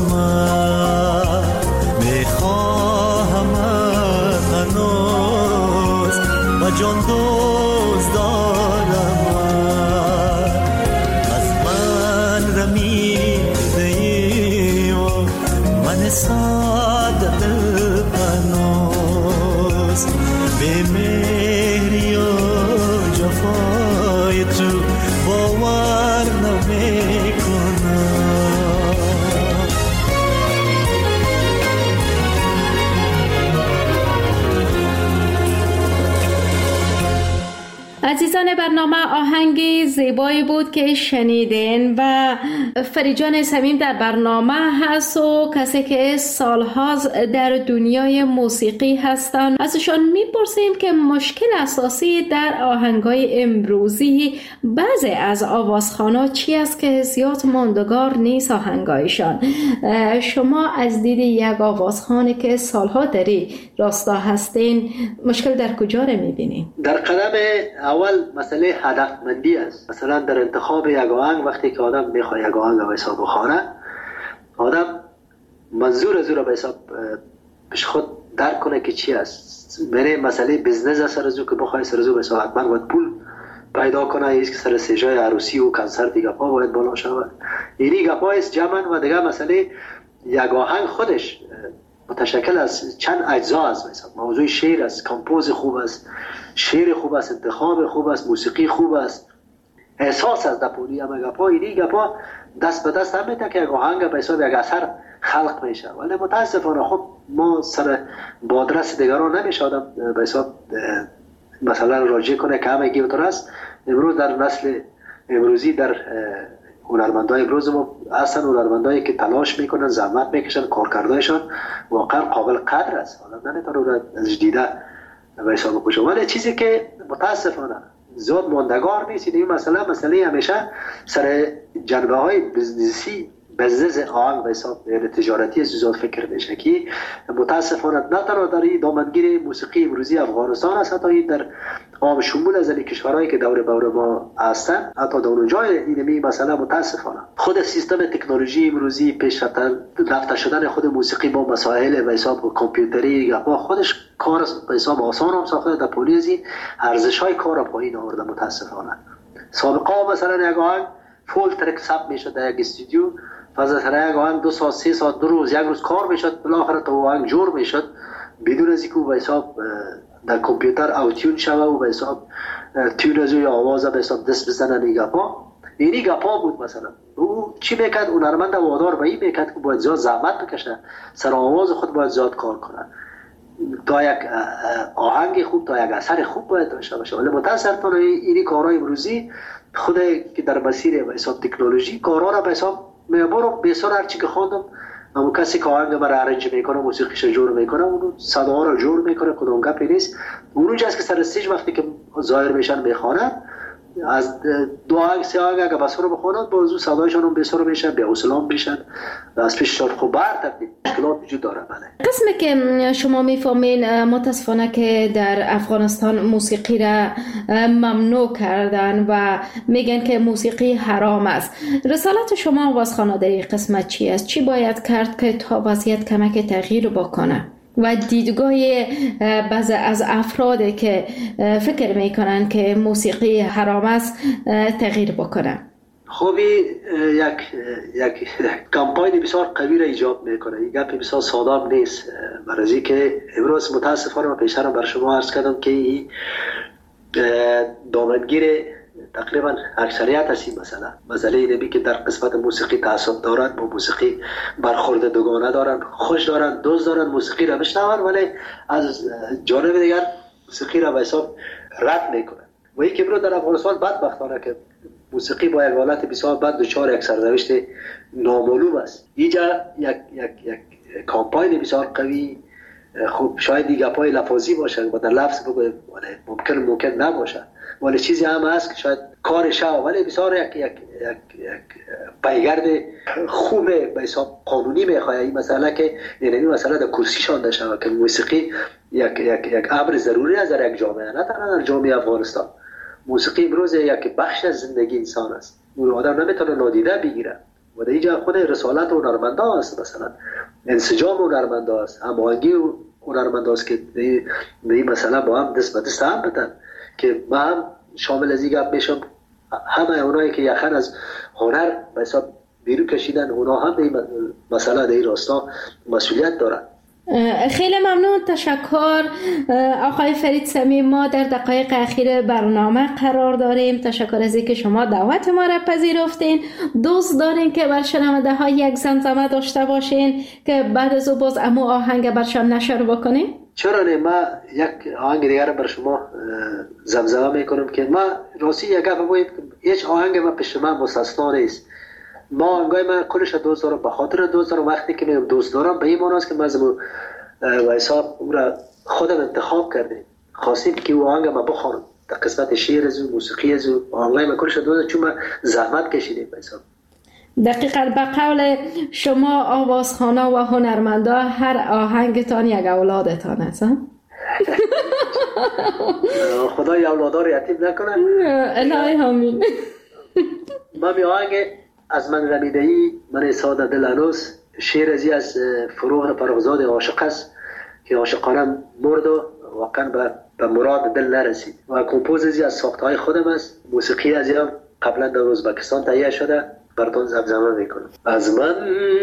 میخواهم هنوز و جان دوست دارم. از من رمیده ای و من ساده دل پنوز، به مهری و جفای تو باور نمیکنم. عزیزان برنامه، آهنگ زیبایی بود که شنیدین و فریجان صمیم در برنامه هست و کسی که سالها در دنیای موسیقی هستن. ازشان میپرسیم که مشکل اساسی در آهنگای امروزی بعضی از آوازخوانا چی است که زیاد ماندگار نیست آهنگایشان. شما از دید یک آوازخوانی که سالها در این راستا هستین مشکل در کجا رو میبینین؟ در قدم اول مسئله هدفمندی است. مثلا در انتخاب یک آهنگ، وقتی که آدم میخواد یک آهنگ به حساب بخوانه، آدم منظور از او را به حساب پیش خود درک کنه که چی است. میره مسئله بزنس است سر از او که بخواه سر از او به حساب حتما باید پول پیدا کنه، ایست که سر سجای عروسی و کنسرت دیگه پا باید بالا شود. اینی گپا است جمعن. و دیگه مسئله یک آهنگ خودش متشکل از چند اجزا است. مثلا موضوع شعر است، کمپوز خوب است، شعر خوب است، انتخاب خوب است، موسیقی خوب است، احساس از دپولی هم گپا. اینی گپا دست به دست هم میده که یک آهنگ به حساب یک اثر خلق میشه. ولی متاسفانه خب ما سر بادرس دیگران نمیشه آدم به حساب مثلا راجع کنه که همه گیوتر است. امروز در نسل امروزی در هنرمندای امروز ما اصلا هنرمندایی که تلاش میکنن، زحمت میکشن، کارکردهایشان واقعا قابل قدر است. حالا نمیتونه از دیده به حساب بکشه. ولی چیزی که متاسفانه زیاد ماندگار نیست این مثلا مسئله همیشه سر جنبه های بزنسی بزنس آهنگ به حساب تجارتی زیاد فکر میشه که متاسفانه نه تنها در این دامنگیر موسیقی امروزی افغانستان است، حتی در عام شمول از این کشورهایی که دور بور ما هستن، حتی در اونجای اینمی مثلا متاسفانه خود سیستم تکنولوژی امروزی پیشرفته شدن خود موسیقی با مسائل به حساب کامپیوتری با خودش کار به حساب آسان هم ساخته، در پولیزی ارزش های کار پایین آورده متاسفانه. سابقا مثلا یک آهنگ فول ترک ثبت میشد در یک استودیو، فاز سر یک آهنگ دو ساعت سه ساعت دو روز یک روز کار میشد، بالاخره تو آهنگ جور میشد بدون از اینکه به حساب در کامپیوتر اوتیون شوه و به حساب تیون از یا آواز به حساب دست بزنن. این گپا اینی گپا بود. مثلا او چی میکرد؟ هنرمند وادار به این میکرد که باید زیاد زحمت بکشه، سر آواز خود باید زیاد کار کنه تا یک آهنگ خوب، تا یک اثر خوب باید داشته باشه. ولی متاسفانه اینی کارهای امروزی خود که در مسیر به حساب تکنولوژی کارها را به حساب میبرم بسیار هر چی که خواندم اما کسی که آهنگ مرا ارنج میکنه، موسیقیش جور میکنه، اون صدا رو جور میکنه، کدوم گپی نیست. اونجا است که سر استیج وقتی که ظاهر میشن میخوانن از دو آهنگ سه آهنگ اگه بسر رو بخونن بازو صدایشان هم بسر میشن، به اسلام میشن، از پیششان خوب برتر مشکلات وجود داره. بله قسمی که شما میفهمین متاسفانه که در افغانستان موسیقی را ممنوع کردن و میگن که موسیقی حرام است. رسالت شما آوازخوانا در این قسمت چی است؟ چی باید کرد که تا وضعیت کمک تغییر بکنه؟ و دیدگاه بعضی از افرادی که فکر میکنن که موسیقی حرام است تغییر بکنه. خوبی یک یک کمپاین بسیار قوی را ایجاد میکنه. این گپ بسیار ساده نیست. برای که امروز متاسفانه پیشتر بر شما عرض کردم که این دامنگیر تقریبا اکثریت هستی. مثلا مسئله اینه که در قسمت موسیقی تعصب دارن، با موسیقی برخورد دوگانه دارن، خوش دارن، دوست دارن، موسیقی را بشنون ولی از جانب دیگر موسیقی را به حساب رد میکنن. و این که برو در افغانستان بدبختانه که موسیقی با یک حالت بسیار بد دچار یک سرنوشت نامعلوم است. اینجا یک یک یک کمپاین بسیار قوی خوب شاید دیگه پای لفظی باشه و در لفظ بگویم ممکن ممکن نباشه ولی چیزی هم هست که شاید کارش ها ولی بسیار یک یک یک یک پیگرد خوبه به حساب قانونی میخواد. این مسئله که یعنی مسئله در کرسی شانده شود که موسیقی یک یک یک امر ضروری است در یک جامعه، نه تنها در جامعه افغانستان. موسیقی امروز یک بخش از زندگی انسان است. اون آدم نمیتونه نادیده بگیره. و در اینجا خود رسالت هنرمندا است، مثلا انسجام هنرمندا است، هماهنگی هنرمندا است که در این مسئله با هم دست به دست هم بدن که ما هم شامل از این گپ میشم. همه اونایی که یخن از هنر به حساب بیرون کشیدن، اونا هم این مسئله در این راستا مسئولیت دارن. خیلی ممنون، تشکر آقای فرید صمیم. ما در دقایق اخیر برنامه قرار داریم. تشکر از اینکه شما دعوت ما را پذیرفتین. دوست دارین که بر شنونده ها یک زمزمه داشته باشین که بعد از او باز امو آهنگ برشان نشر بکنیم؟ چرا نه، ما یک آهنگ دیگر بر شما زمزمه میکنم که ما راستی یک گپ باید هیچ آهنگ ما پیش من مستثنا نیست. ما آهنگای من کلش دوست دارم، به خاطر دوست دارم. وقتی که میگم دوست دارم به این معنی است که من و حساب او را خودم انتخاب کردیم، خواستیم که او آهنگ ما بخوانم. در قسمت شعر از او، موسیقی از او، آهنگای من کلش دوست دارم چون ما زحمت کشیدیم به حساب. دقیقاً به قول شما آوازخوانا و هنرمندا هر آهنگتان یک اولادتان است. خدای اولادار رو یتیم نکنه. الهی آمین. ما می آهنگ از من رمیده‌ای من ساده دل هنوز، شعر ازی از فروغ فرخزاد عاشق است که عاشقانه مرد و واقعا به, به مراد دل نرسید. و کمپوز ازی از ساختهای خودم است. موسیقی ازی هم قبلا در ازبکستان تهیه شده، براتون زمزمه میکنم. از من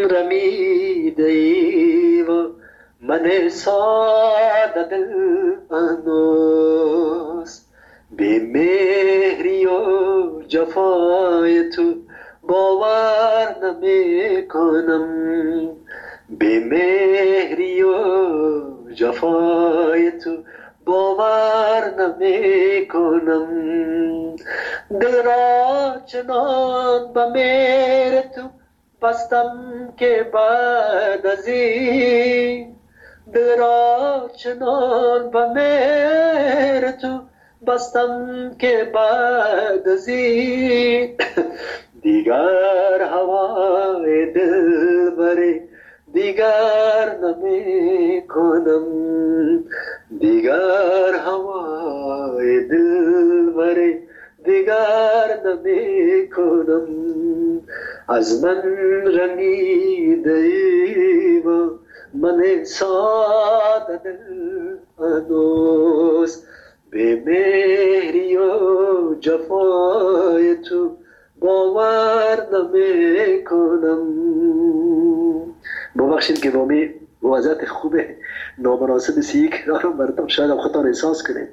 رمیده‌ای و من ساده دل هنوز، بی مهری و جفای تو باور نمی کنم، بی مهری و جفای تو باور نمی کنم. دل را چنان به مهر تو بستم که بعد از این، دل را چنان به مهر تو بستم که بعد از این دیگر هوای دل بری دیگر نمی کنم، دیگر هوای دل بری دیگر نمی کنم. از من رمیده ای و من ساده دل هنوز، به مهری و جفای تو باور نمی کنم. ببخشید که بامی وضعیت خوب نامناسب سی کرارم براتون شاید هم خودتان احساس کنید.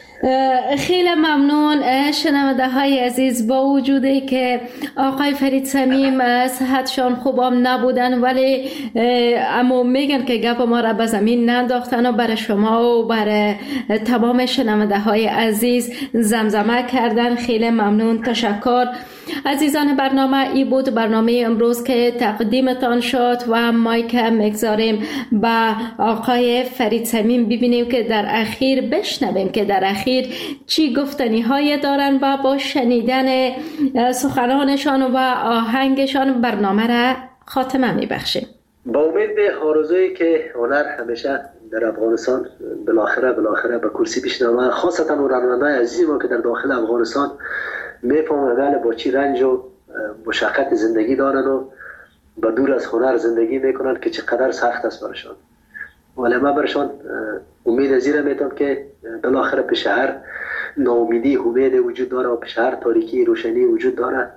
خیلی ممنون شنونده های عزیز. با وجودی که آقای فرید صمیم صحتشان خوبم نبودن ولی اما میگن که گپ ما را به زمین ننداختن و برای شما و برای تمام شنونده های عزیز زمزمه کردن. خیلی ممنون، تشکر. عزیزان برنامه ای بود برنامه امروز که تقدیمتان شد و مایک مگذاریم به آقای فرید صمیم ببینیم که در اخیر بشنویم که در اخیر چی گفتنی های دارن و با شنیدن سخنانشان و آهنگشان برنامه را خاتمه میبخشیم. با امید آرزویی که هنر همیشه در افغانستان بالاخره بالاخره به کرسی بشینه، خاصتا هنرمندان عزیز ما که در داخل افغانستان میفهمن با چی رنج و مشقت زندگی دارن و با دور از هنر زندگی میکنن که چقدر سخت است برشان. ولی من برشان امید ازیره میتونم که بالاخره پیش هر ناامیدی امید وجود داره و پیش هر تاریکی روشنی وجود داره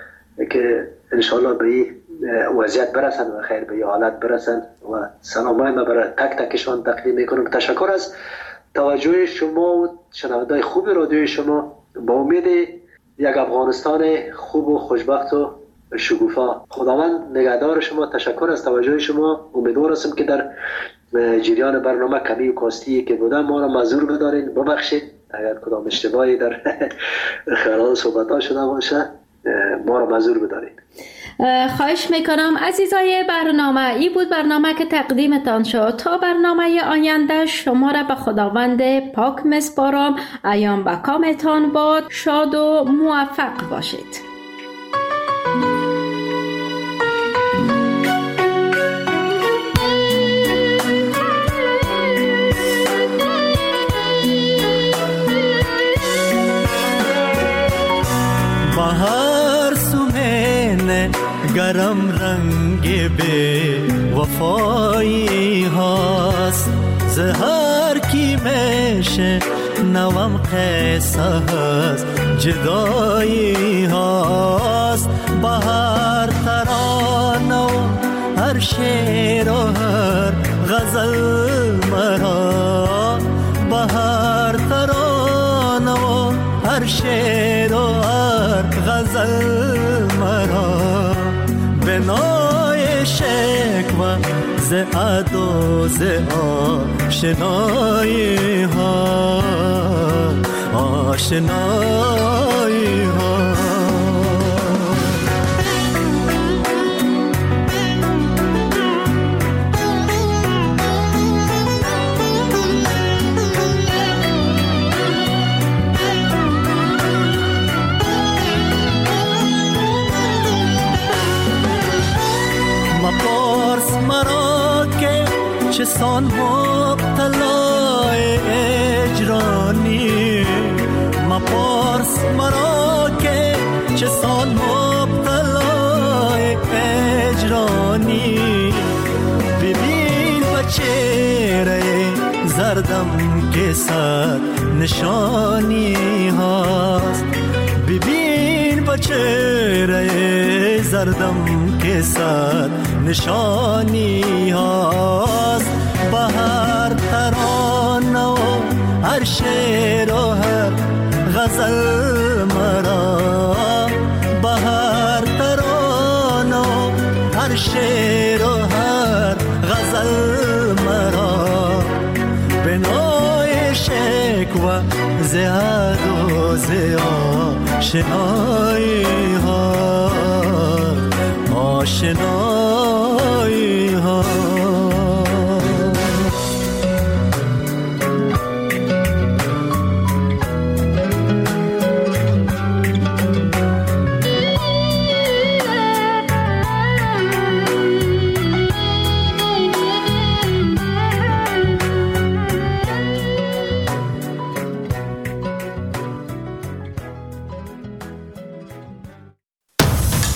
که انشالله به این وضعیت برسن و خیر به این حالت برسن. و سلامای من برای تک تکشان تقدیم میکنم. تشکر از توجه شما و شنونده‌های خوب رادیوی شما. با امید یک افغانستان خوب و خوشبخت و شکوفا. خداوند نگهدار شما. تشکر از توجه شما. امیدوار هستم که در جریان برنامه کمی و کاستی که بودم ما را معذور بدارین، ببخشید اگر کدام اشتباهی در خلال صحبت‌ها شده باشه ما را معذور بدارین. خواهش میکنم. عزیزای برنامه ای بود برنامه که تقدیمتان شد. تا برنامه آینده شما را به خداوند پاک میسپارم. ایام به کامتان باد. شاد و موفق باشید. هر سو گرم رنگ به وفایی هاست، زهر کی میشه نوام قصه هست، جدایی هاست. بهار ترانه و هر شعر و هر غزل مرا، بهار ترانه و هر شعر و هر غزل مرا، به نای شکوه ز عدو ز آشنایی ها، آشنایی ها. مپرس مرا که چه سان مبتلای اجرانی، مپرس مرا که چه سان مبتلای اجرانی. ببین بچهره زردم که صد نشانی هاست، ببین بچهره زردم که صد نشانی هاست. بهر ترانه و هر شعر و هر غزل مرا، بهر ترانه و هر شعر و هر غزل مرا، به نای شکوه ز عدو ز آشنایی ها، آشنایی